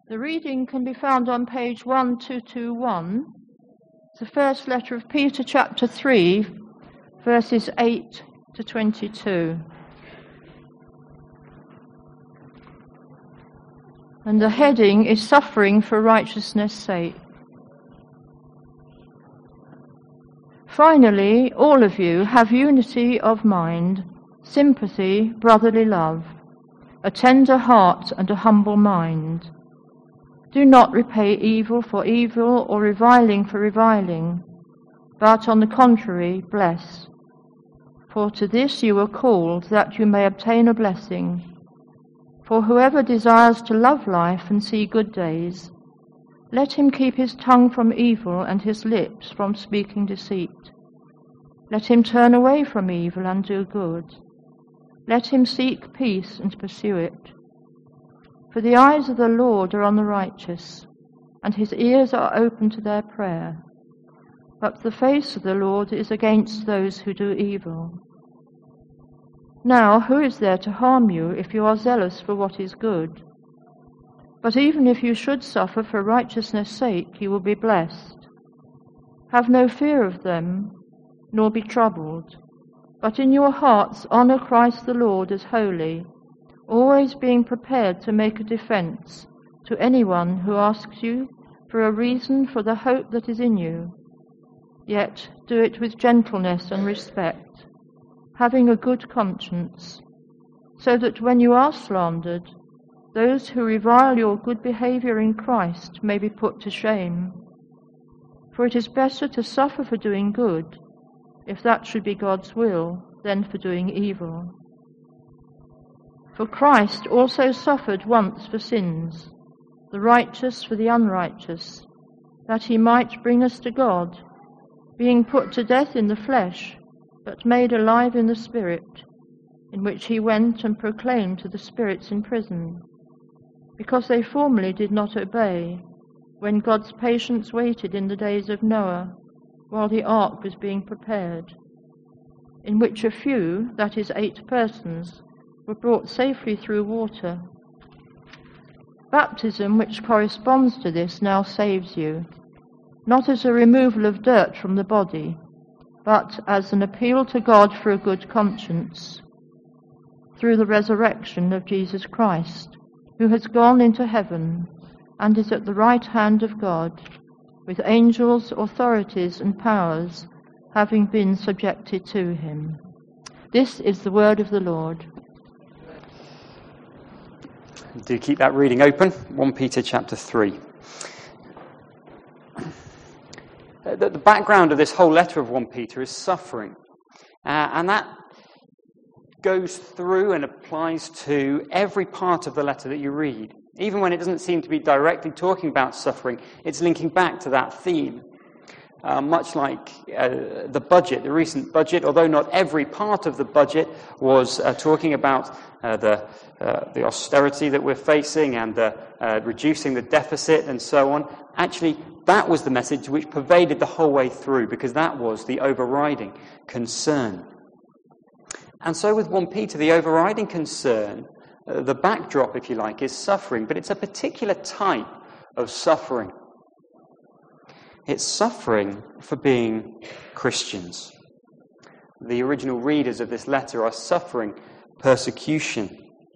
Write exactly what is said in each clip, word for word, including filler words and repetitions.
The reading can be found on page one two two one, the first letter of Peter, chapter three, verses eight to twenty-two. And the heading is Suffering for Righteousness' Sake. Finally, all of you have unity of mind, sympathy, brotherly love, a tender heart and a humble mind. Do not repay evil for evil or reviling for reviling, but on the contrary, bless. For to this you were called, that you may obtain a blessing. For whoever desires to love life and see good days, let him keep his tongue from evil and his lips from speaking deceit. Let him turn away from evil and do good. Let him seek peace and pursue it. For the eyes of the Lord are on the righteous, and his ears are open to their prayer. But the face of the Lord is against those who do evil. Now, who is there to harm you if you are zealous for what is good? But even if you should suffer for righteousness' sake, you will be blessed. Have no fear of them, nor be troubled, but in your hearts honour Christ the Lord as holy, always being prepared to make a defence to anyone who asks you for a reason for the hope that is in you. Yet do it with gentleness and respect, having a good conscience, so that when you are slandered, those who revile your good behaviour in Christ may be put to shame. For it is better to suffer for doing good, if that should be God's will, than for doing evil. For Christ also suffered once for sins, the righteous for the unrighteous, that he might bring us to God, being put to death in the flesh, but made alive in the Spirit, in which he went and proclaimed to the spirits in prison, because they formerly did not obey, when God's patience waited in the days of Noah, while the ark was being prepared, in which a few, that is eight persons, were brought safely through water. Baptism, which corresponds to this, now saves you, not as a removal of dirt from the body, but as an appeal to God for a good conscience, through the resurrection of Jesus Christ, who has gone into heaven and is at the right hand of God, with angels, authorities, and powers having been subjected to him. This is the word of the Lord. Do keep that reading open, First Peter chapter three. The, the background of this whole letter of First Peter is suffering. Uh, and that goes through and applies to every part of the letter that you read. Even when it doesn't seem to be directly talking about suffering, it's linking back to that theme. Uh, much like uh, the budget, the recent budget, although not every part of the budget was uh, talking about uh, the uh, the austerity that we're facing and the, uh, reducing the deficit and so on. Actually, that was the message which pervaded the whole way through, because that was the overriding concern. And so with First Peter, the overriding concern, uh, the backdrop, if you like, is suffering, but it's a particular type of suffering. It's suffering for being Christians. The original readers of this letter are suffering persecution.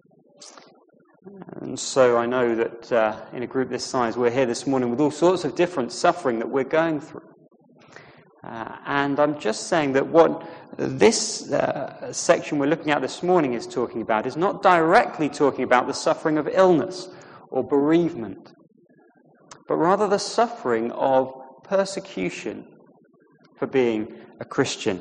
And so I know that uh, in a group this size, we're here this morning with all sorts of different suffering that we're going through. Uh, and I'm just saying that what this uh, section we're looking at this morning is talking about is not directly talking about the suffering of illness or bereavement, but rather the suffering of persecution for being a Christian.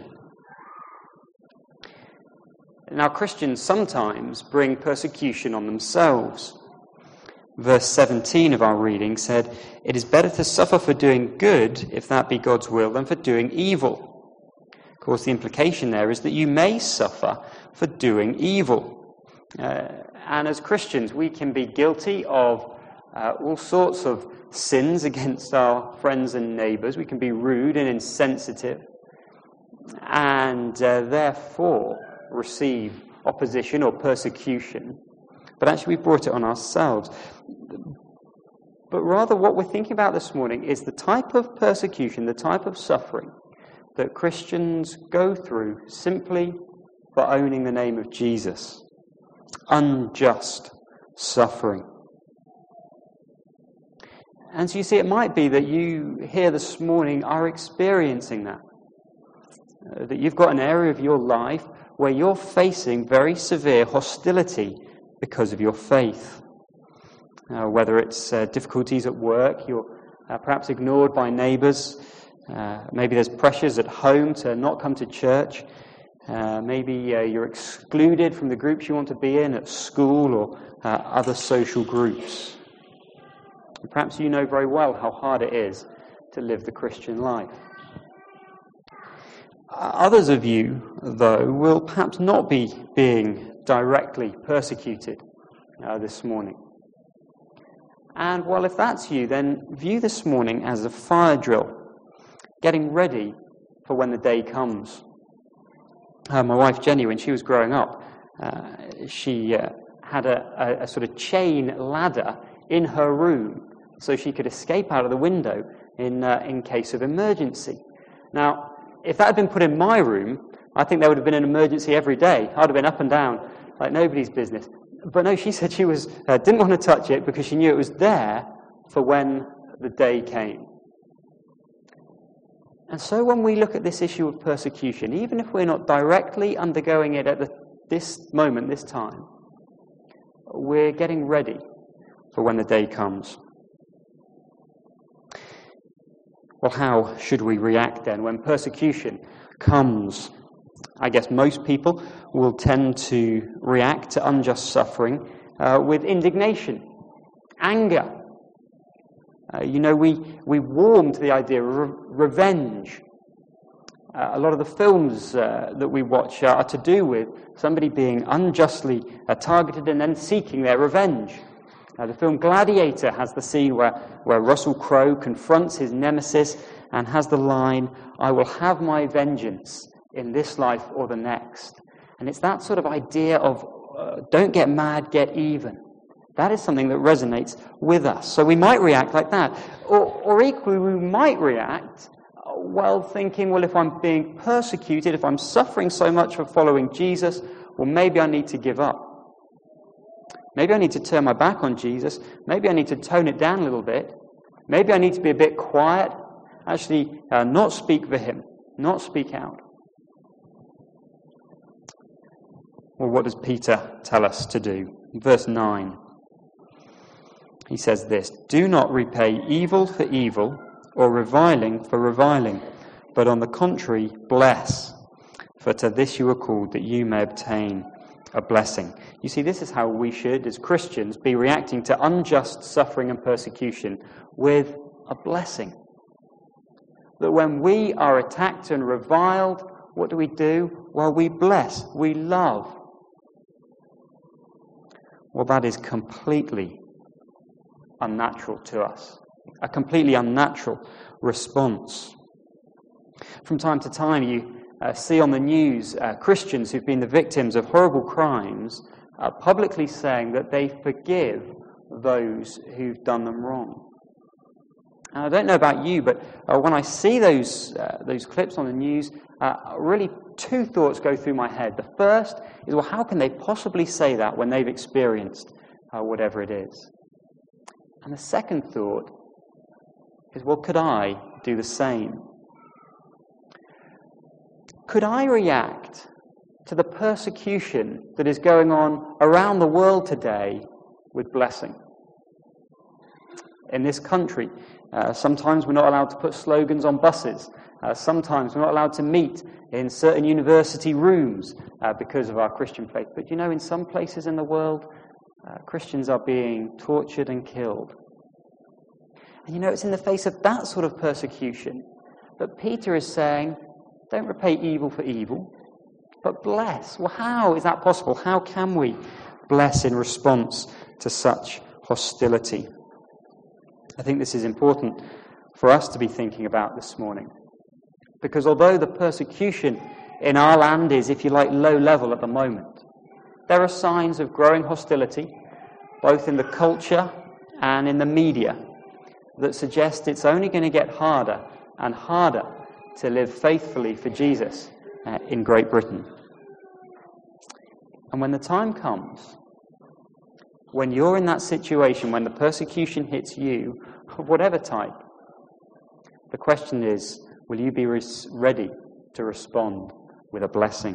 Now, Christians sometimes bring persecution on themselves. Verse seventeen of our reading said, "It is better to suffer for doing good, if that be God's will, than for doing evil." Of course, the implication there is that you may suffer for doing evil. Uh, and as Christians, we can be guilty of uh, all sorts of sins against our friends and neighbours. We can be rude and insensitive, and uh, therefore receive opposition or persecution. But actually we brought it on ourselves. but rather what we're thinking about this morning is the type of persecution, the type of suffering that Christians go through simply for owning the name of Jesus. Unjust suffering. And so you see, it might be that you here this morning are experiencing that. Uh, that you've got an area of your life where you're facing very severe hostility because of your faith. Uh, whether it's uh, difficulties at work, you're uh, perhaps ignored by neighbours, uh, maybe there's pressures at home to not come to church, uh, maybe uh, you're excluded from the groups you want to be in at school or uh, other social groups. And perhaps you know very well how hard it is to live the Christian life. Others of you, though, will perhaps not be being directly persecuted uh, this morning. And well, if that's you, then view this morning as a fire drill, getting ready for when the day comes. Uh, my wife Jenny, when she was growing up, uh, she uh, had a, a, a sort of chain ladder in her room so she could escape out of the window in uh, in case of emergency. Now, if that had been put in my room, I think there would have been an emergency every day. I'd have been up and down like nobody's business. But no, she said she was uh, didn't want to touch it because she knew it was there for when the day came. And so when we look at this issue of persecution, even if we're not directly undergoing it at the, this moment, this time, we're getting ready for when the day comes. Well, how should we react then when persecution comes? I guess most people will tend to react to unjust suffering uh, with indignation, anger. Uh, you know, we, we warm to the idea of re- revenge. Uh, a lot of the films uh, that we watch are to do with somebody being unjustly uh, targeted and then seeking their revenge. Uh, the film Gladiator has the scene where, where Russell Crowe confronts his nemesis and has the line, "I will have my vengeance in this life or the next." And it's that sort of idea of uh, don't get mad, get even. That is something that resonates with us. So we might react like that. Or, or equally, we might react well thinking, well, if I'm being persecuted, if I'm suffering so much for following Jesus, well, maybe I need to give up. Maybe I need to turn my back on Jesus. Maybe I need to tone it down a little bit. Maybe I need to be a bit quiet. Actually, uh, not speak for him. Not speak out. Well, what does Peter tell us to do? Verse nine. He says this, "Do not repay evil for evil or reviling for reviling, but on the contrary, bless. For to this you are called, that you may obtain a blessing." You see, this is how we should, as Christians, be reacting to unjust suffering and persecution with a blessing. That when we are attacked and reviled, what do we do? Well, we bless, we love. Well, that is completely unnatural to us. A completely unnatural response. From time to time, you uh, see on the news uh, Christians who've been the victims of horrible crimes uh, publicly saying that they forgive those who've done them wrong. And I don't know about you, but uh, when I see those uh, those clips on the news, uh, really two thoughts go through my head. The first is, well, how can they possibly say that when they've experienced uh, whatever it is? And the second thought is, well, could I do the same? Could I react to the persecution that is going on around the world today with blessing? In this country, uh, sometimes we're not allowed to put slogans on buses. Uh, sometimes we're not allowed to meet in certain university rooms uh, because of our Christian faith. But you know, in some places in the world, uh, Christians are being tortured and killed. And you know, it's in the face of that sort of persecution that Peter is saying, don't repay evil for evil, but bless. Well, how is that possible? How can we bless in response to such hostility? I think this is important for us to be thinking about this morning. Because although the persecution in our land is, if you like, low level at the moment, there are signs of growing hostility, both in the culture and in the media, that suggest it's only going to get harder and harder to live faithfully for Jesus uh, in Great Britain. And when the time comes, when you're in that situation, when the persecution hits you, of whatever type, the question is, will you be res- ready to respond with a blessing?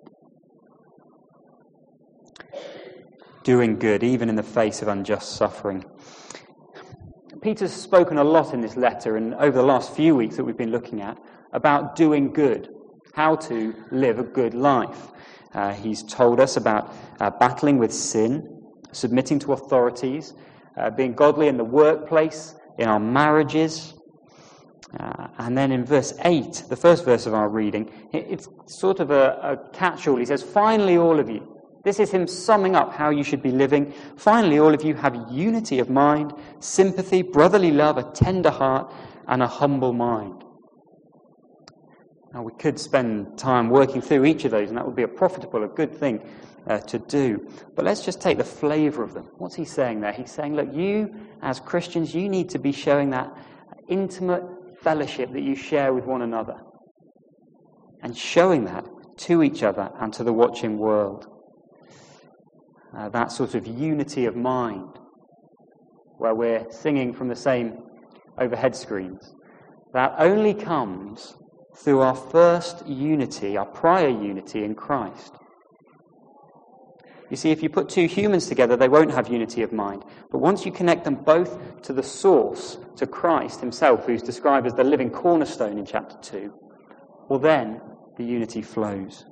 Doing good, even in the face of unjust suffering. Peter's spoken a lot in this letter, and over the last few weeks that we've been looking at, about doing good, how to live a good life. Uh, he's told us about uh, battling with sin, submitting to authorities, uh, being godly in the workplace, in our marriages. Uh, and then in verse eight, the first verse of our reading, it, it's sort of a, a catch-all. He says, finally, all of you. This is him summing up how you should be living. Finally, all of you have unity of mind, sympathy, brotherly love, a tender heart, and a humble mind. Now, we could spend time working through each of those, and that would be a profitable, a good thing uh, to do. But let's just take the flavour of them. What's he saying there? He's saying, look, you as Christians, you need to be showing that intimate fellowship that you share with one another, and showing that to each other and to the watching world. Uh, that sort of unity of mind, where we're singing from the same overhead screens, that only comes through our first unity, our prior unity in Christ. You see, if you put two humans together, they won't have unity of mind. But once you connect them both to the source, to Christ himself, who's described as the living cornerstone in chapter two, well then the unity flows.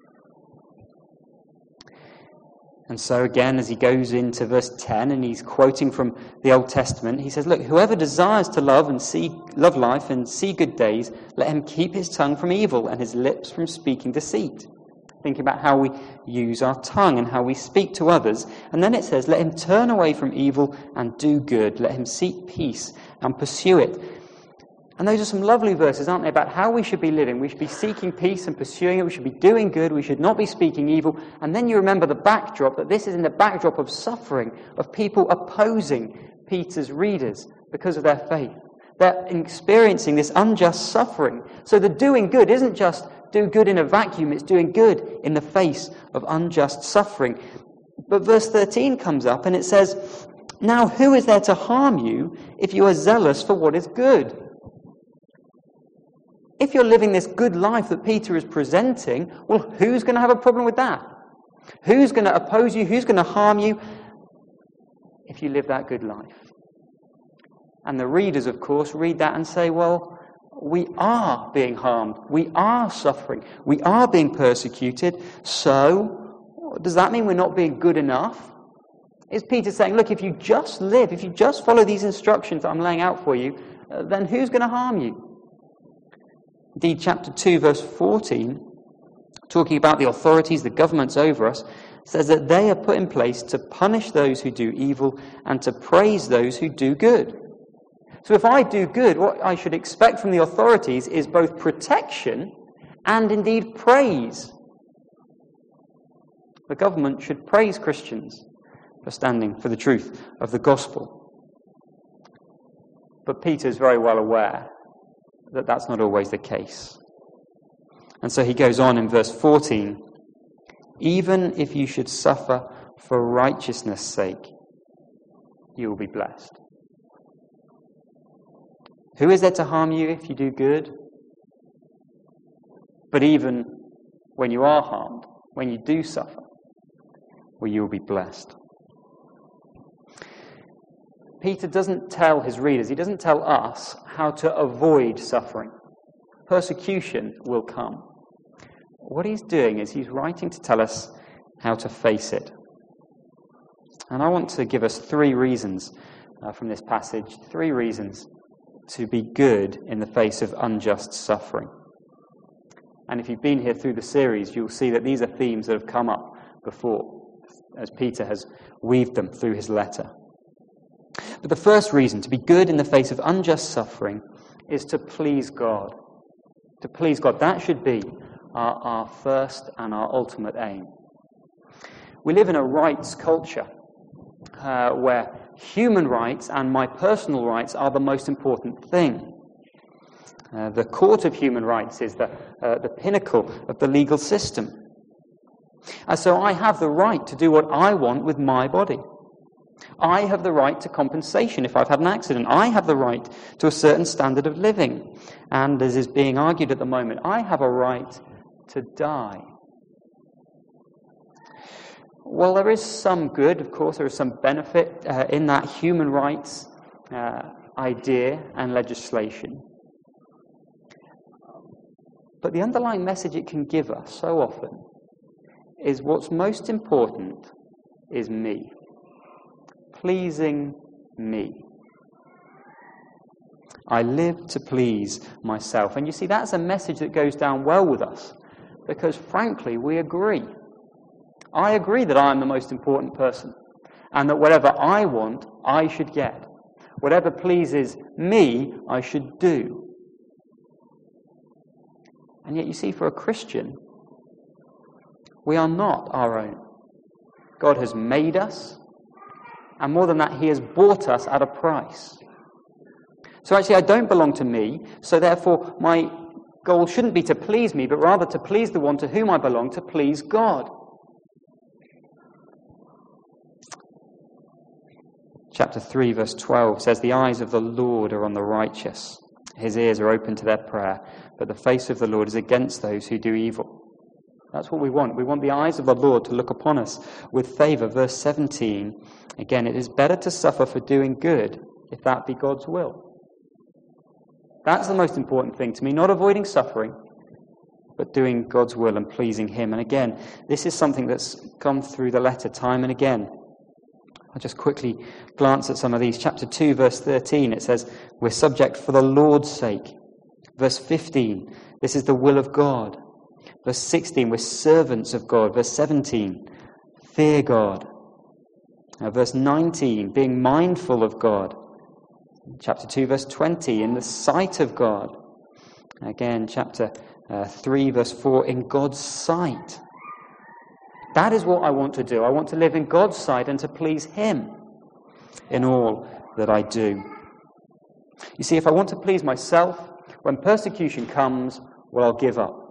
And so again, as he goes into verse ten, and he's quoting from the Old Testament, he says, look, whoever desires to love and see love life and see good days, let him keep his tongue from evil and his lips from speaking deceit. Thinking about how we use our tongue and how we speak to others. And then it says, let him turn away from evil and do good. Let him seek peace and pursue it. And those are some lovely verses, aren't they, about how we should be living. We should be seeking peace and pursuing it. We should be doing good. We should not be speaking evil. And then you remember the backdrop, that this is in the backdrop of suffering, of people opposing Peter's readers because of their faith. They're experiencing this unjust suffering. So the doing good isn't just do good in a vacuum. It's doing good in the face of unjust suffering. But verse thirteen comes up and it says, now who is there to harm you if you are zealous for what is good? If you're living this good life that Peter is presenting, well, who's going to have a problem with that? Who's going to oppose you? Who's going to harm you if you live that good life? And the readers, of course, read that and say, well, we are being harmed. We are suffering. We are being persecuted. So, does that mean we're not being good enough? Is Peter saying, look, if you just live, if you just follow these instructions that I'm laying out for you, uh, then who's going to harm you? Indeed, chapter two, verse fourteen, talking about the authorities, the governments over us, says that they are put in place to punish those who do evil and to praise those who do good. So if I do good, what I should expect from the authorities is both protection and indeed praise. The government should praise Christians for standing for the truth of the gospel. But Peter is very well aware that that's not always the case. And so he goes on in verse fourteen, even if you should suffer for righteousness' sake, you will be blessed. Who is there to harm you if you do good? But even when you are harmed, when you do suffer, well, you will be blessed. Peter doesn't tell his readers, he doesn't tell us how to avoid suffering. Persecution will come. What he's doing is he's writing to tell us how to face it. And I want to give us three reasons uh, from this passage, three reasons to be good in the face of unjust suffering. And if you've been here through the series, you'll see that these are themes that have come up before, as Peter has weaved them through his letter. But the first reason to be good in the face of unjust suffering is to please God. To please God. That should be our, our first and our ultimate aim. We live in a rights culture uh, where human rights and my personal rights are the most important thing. Uh, the Court of Human Rights is the, uh, the pinnacle of the legal system. And so I have the right to do what I want with my body. I have the right to compensation if I've had an accident. I have the right to a certain standard of living. And as is being argued at the moment, I have a right to die. Well, there is some good, of course, there is some benefit uh, in that human rights uh, idea and legislation. But the underlying message it can give us so often is what's most important is me. Pleasing me. I live to please myself. And you see, that's a message that goes down well with us, because frankly, we agree. I agree that I am the most important person, and that whatever I want, I should get. Whatever pleases me, I should do. And yet, you see, for a Christian, we are not our own. God has made us, and more than that, he has bought us at a price. So actually, I don't belong to me, so therefore my goal shouldn't be to please me, but rather to please the one to whom I belong, to please God. Chapter three, verse twelve says, "The eyes of the Lord are on the righteous. His ears are open to their prayer, but the face of the Lord is against those who do evil." That's what we want. We want the eyes of the Lord to look upon us with favor. Verse seventeen, again, "It is better to suffer for doing good, if that be God's will." That's the most important thing to me, not avoiding suffering, but doing God's will and pleasing him. And again, this is something that's come through the letter time and again. I'll just quickly glance at some of these. Chapter two, verse thirteen, it says, "We're subject for the Lord's sake." Verse fifteen, "This is the will of God." Verse sixteen, "We're servants of God." Verse seventeen, "Fear God." Now, verse nineteen, "Being mindful of God." Chapter two, verse twenty, "In the sight of God." Again, chapter uh, three, verse four, "In God's sight." That is what I want to do. I want to live in God's sight and to please him in all that I do. You see, if I want to please myself, when persecution comes, well, I'll give up.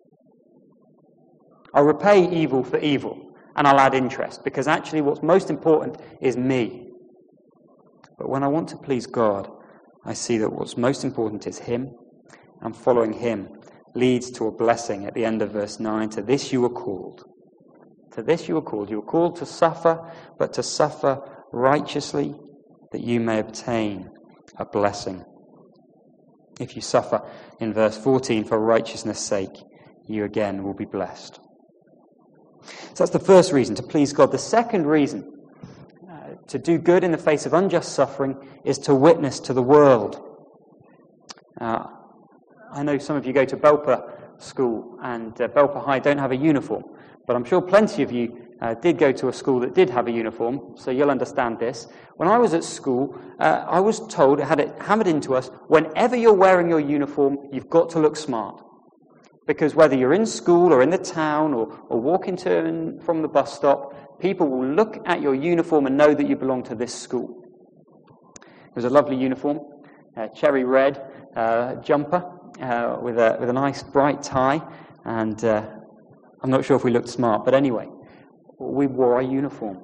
I'll repay evil for evil, and I'll add interest, because actually what's most important is me. But when I want to please God, I see that what's most important is him, and following him leads to a blessing at the end of verse nine. "To this you were called." To this you were called. You were called to suffer, but to suffer righteously, that you may obtain a blessing. If you suffer, in verse fourteen, for righteousness' sake, you again will be blessed. So that's the first reason, to please God. The second reason, uh, to do good in the face of unjust suffering, is to witness to the world. Uh, I know some of you go to Belper School, and uh, Belper High don't have a uniform. But I'm sure plenty of you uh, did go to a school that did have a uniform, so you'll understand this. When I was at school, uh, I was told, had it hammered into us, whenever you're wearing your uniform, you've got to look smart. Because whether you're in school or in the town or, or walking to and from the bus stop, people will look at your uniform and know that you belong to this school. It was a lovely uniform, a cherry red uh, jumper uh, with, a, with a nice bright tie, and uh, I'm not sure if we looked smart, but anyway, we wore our uniform.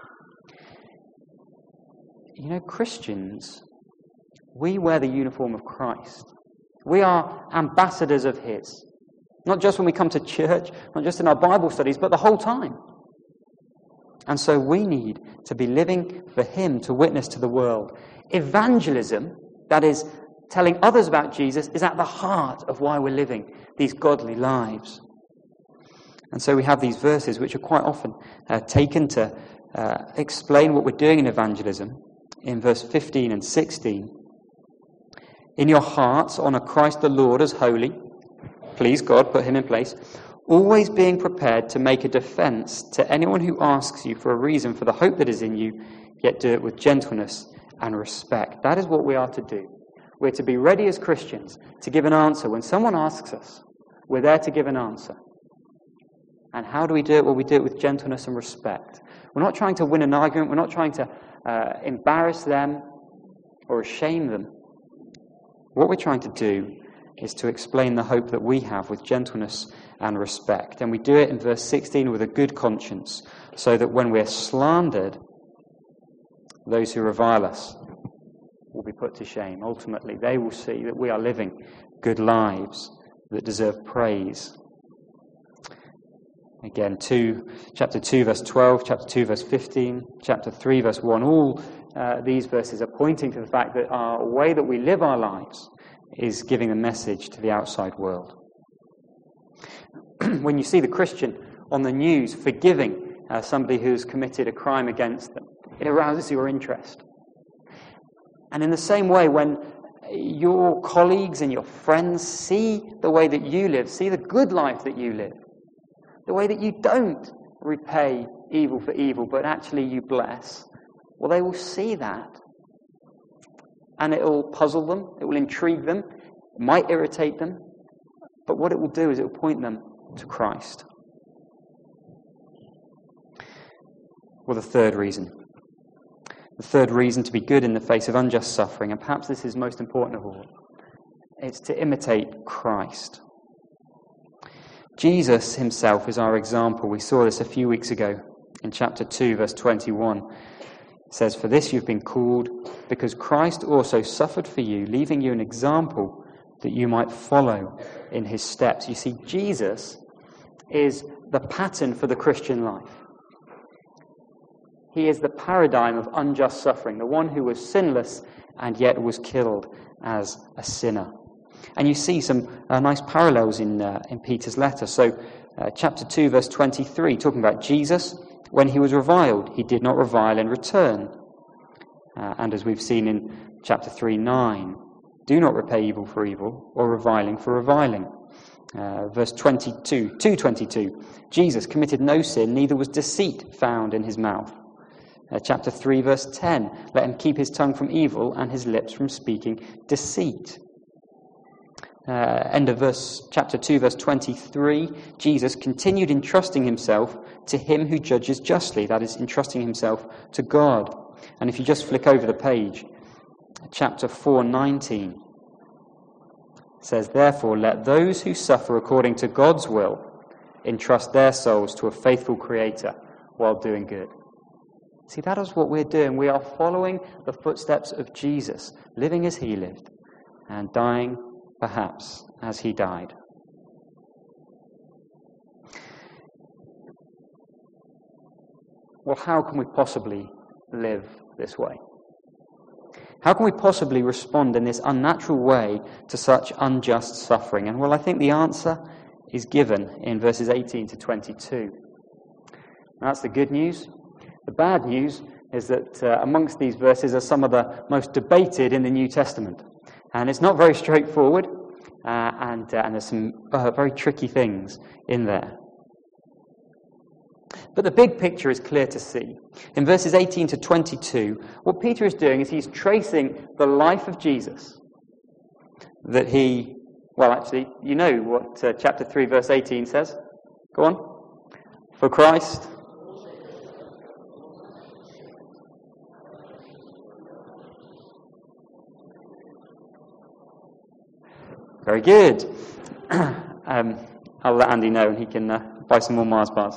You know, Christians, we wear the uniform of Christ. We are ambassadors of his. Not just when we come to church, not just in our Bible studies, but the whole time. And so we need to be living for him to witness to the world. Evangelism, that is, telling others about Jesus, is at the heart of why we're living these godly lives. And so we have these verses which are quite often uh, taken to uh, explain what we're doing in evangelism. In verse fifteen and sixteen, "In your hearts honour Christ the Lord as holy." Please God, put him in place. "Always being prepared to make a defence to anyone who asks you for a reason for the hope that is in you, yet do it with gentleness and respect." That is what we are to do. We're to be ready as Christians to give an answer. When someone asks us, we're there to give an answer. And how do we do it? Well, we do it with gentleness and respect. We're not trying to win an argument. We're not trying to uh, embarrass them or shame them. What we're trying to do is to explain the hope that we have with gentleness and respect. And we do it in verse sixteen with a good conscience, so that when we're slandered, those who revile us will be put to shame. Ultimately, they will see that we are living good lives that deserve praise. Again, two, chapter two, verse twelve, chapter two, verse fifteen, chapter three, verse one, all uh, these verses are pointing to the fact that our way that we live our lives is giving a message to the outside world. When you see the Christian on the news forgiving uh, somebody who's committed a crime against them, it arouses your interest. And in the same way, when your colleagues and your friends see the way that you live, see the good life that you live, the way that you don't repay evil for evil, but actually you bless, well, they will see that. And it will puzzle them, it will intrigue them, it might irritate them, but what it will do is it will point them to Christ. Well, the third reason. The third reason to be good in the face of unjust suffering, and perhaps this is most important of all, it's to imitate Christ. Jesus himself is our example. We saw this a few weeks ago in chapter two, verse twenty-one. It says, "For this you've been called, because Christ also suffered for you, leaving you an example that you might follow in his steps." You see, Jesus is the pattern for the Christian life. He is the paradigm of unjust suffering, the one who was sinless and yet was killed as a sinner. And you see some uh, nice parallels in uh, in Peter's letter. So, uh, chapter two, verse twenty-three, talking about Jesus, when he was reviled, he did not revile in return. Uh, and as we've seen in chapter three, nine, do not repay evil for evil or reviling for reviling. Uh, verse twenty-two, two twenty-two, Jesus committed no sin, neither was deceit found in his mouth. Uh, chapter three, verse ten, let him keep his tongue from evil and his lips from speaking deceit. Uh, end of verse, chapter two, verse twenty-three, Jesus continued entrusting himself to him who judges justly, that is, entrusting himself to God. And if you just flick over the page, chapter four, nineteen, says, "Therefore let those who suffer according to God's will entrust their souls to a faithful Creator while doing good." See, that is what we're doing. We are following the footsteps of Jesus, living as he lived and dying perhaps as he died. Well, how can we possibly live this way? How can we possibly respond in this unnatural way to such unjust suffering? And well, I think the answer is given in verses eighteen to twenty-two. And that's the good news. The bad news is that uh, amongst these verses are some of the most debated in the New Testament. And it's not very straightforward, uh, and, uh, and there's some uh, very tricky things in there. But the big picture is clear to see. In verses eighteen to twenty-two, what Peter is doing is he's tracing the life of Jesus. That he, well actually, you know what uh, chapter three, verse eighteen says. Go on. For Christ... Very good. um, I'll let Andy know and he can uh, buy some more Mars bars.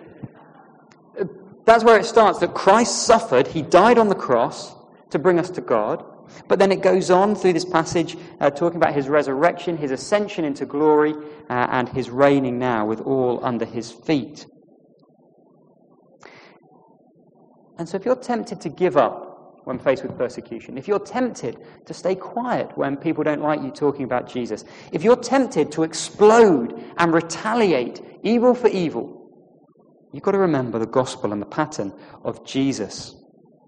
That's where it starts, that Christ suffered, he died on the cross to bring us to God. But then it goes on through this passage uh, talking about his resurrection, his ascension into glory, uh, and his reigning now with all under his feet. And so if you're tempted to give up when faced with persecution, if you're tempted to stay quiet when people don't like you talking about Jesus, if you're tempted to explode and retaliate evil for evil, you've got to remember the gospel and the pattern of Jesus.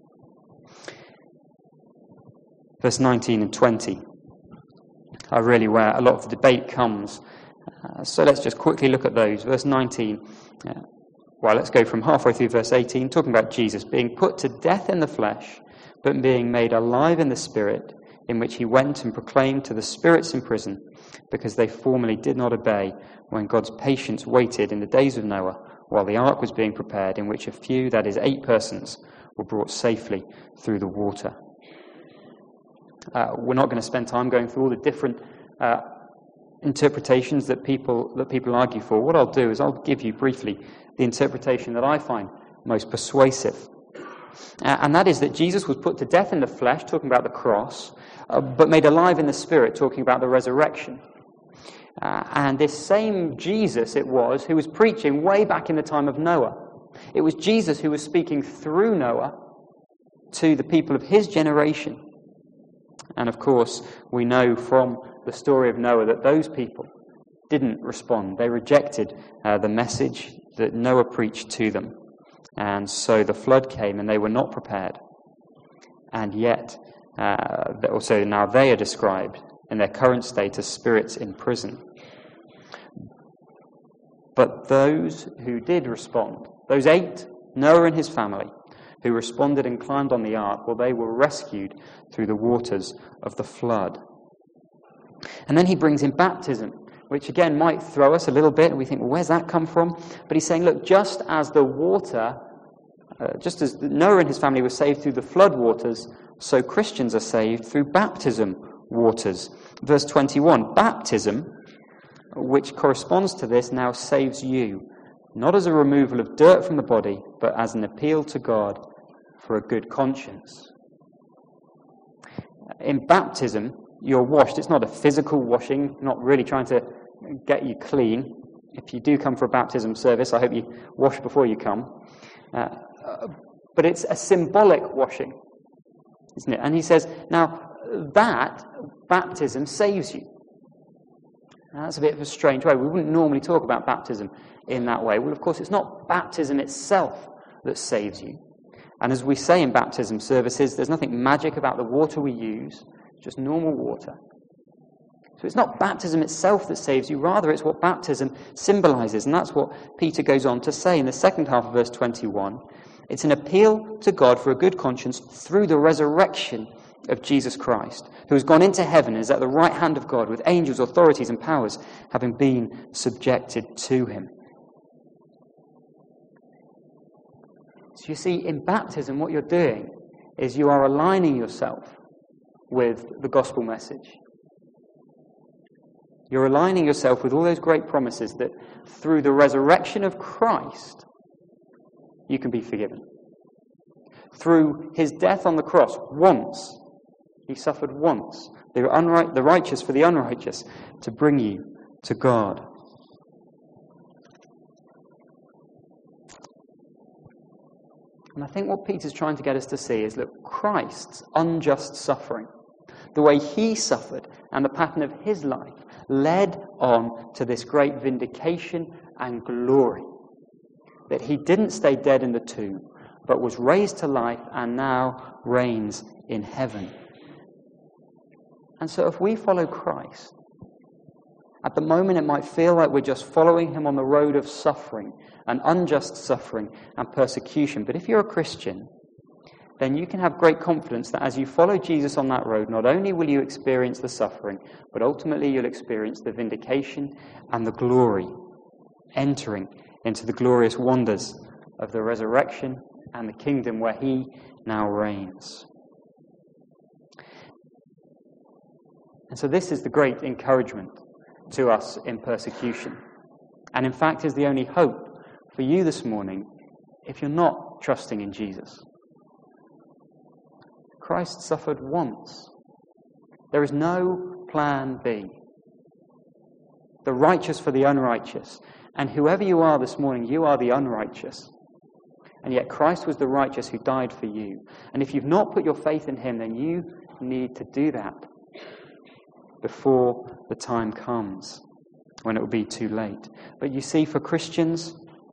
Verse nineteen and twenty are really where a lot of the debate comes. Uh, so let's just quickly look at those. Verse nineteen, uh, well, let's go from halfway through verse eighteen, talking about Jesus being put to death in the flesh, but being made alive in the Spirit, in which he went and proclaimed to the spirits in prison, because they formerly did not obey, when God's patience waited in the days of Noah, while the ark was being prepared, in which a few, that is eight persons, were brought safely through the water. Uh, we're not going to spend time going through all the different uh, interpretations that people that people argue for. What I'll do is I'll give you briefly the interpretation that I find most persuasive. Uh, and that is that Jesus was put to death in the flesh, talking about the cross, uh, but made alive in the spirit, talking about the resurrection. Uh, and this same Jesus it was who was preaching way back in the time of Noah. It was Jesus who was speaking through Noah to the people of his generation. And of course, we know from the story of Noah that those people didn't respond. They rejected uh, the message that Noah preached to them. And so the flood came and they were not prepared. And yet, uh, also now they are described in their current state as spirits in prison. But those who did respond, those eight, Noah and his family, who responded and climbed on the ark, well, they were rescued through the waters of the flood. And then he brings in baptism, which again might throw us a little bit, and we think, well, where's that come from? But he's saying, look, just as the water, uh, just as Noah and his family were saved through the flood waters, so Christians are saved through baptism waters. Verse twenty-one, baptism, which corresponds to this, now saves you, not as a removal of dirt from the body, but as an appeal to God for a good conscience. In baptism, you're washed. It's not a physical washing, not really trying to get you clean. If you do come for a baptism service, I hope you wash before you come. Uh, but it's a symbolic washing, isn't it? And he says, now that baptism saves you. Now, that's a bit of a strange way. We wouldn't normally talk about baptism in that way. Well, of course, it's not baptism itself that saves you. And as we say in baptism services, there's nothing magic about the water we use, just normal water. So it's not baptism itself that saves you, rather it's what baptism symbolizes. And that's what Peter goes on to say in the second half of verse twenty-one. It's an appeal to God for a good conscience through the resurrection of Jesus Christ, who has gone into heaven and is at the right hand of God with angels, authorities and powers having been subjected to him. So you see, in baptism, what you're doing is you are aligning yourself with the gospel message. You're aligning yourself with all those great promises that through the resurrection of Christ, you can be forgiven. Through his death on the cross, once, he suffered once, the, unright, the righteous for the unrighteous, to bring you to God. And I think what Peter's trying to get us to see is that Christ's unjust suffering, the way he suffered and the pattern of his life, led on to this great vindication and glory. That he didn't stay dead in the tomb, but was raised to life and now reigns in heaven. And so if we follow Christ, at the moment it might feel like we're just following him on the road of suffering and unjust suffering and persecution. But if you're a Christian, then you can have great confidence that as you follow Jesus on that road, not only will you experience the suffering, but ultimately you'll experience the vindication and the glory, entering into the glorious wonders of the resurrection and the kingdom where he now reigns. And so this is the great encouragement to us in persecution. And in fact is the only hope for you this morning if you're not trusting in Jesus. Christ suffered once. There is no plan B. The righteous for the unrighteous. And whoever you are this morning, you are the unrighteous. And yet Christ was the righteous who died for you. And if you've not put your faith in him, then you need to do that before the time comes when it will be too late. But you see, for Christians,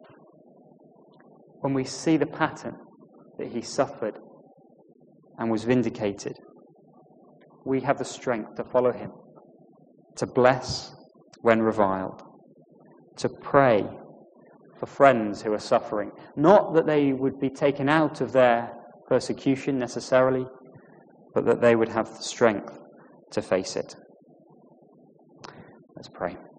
when we see the pattern that he suffered and was vindicated, we have the strength to follow him, to bless when reviled, to pray for friends who are suffering. Not that they would be taken out of their persecution necessarily, but that they would have the strength to face it. Let's pray.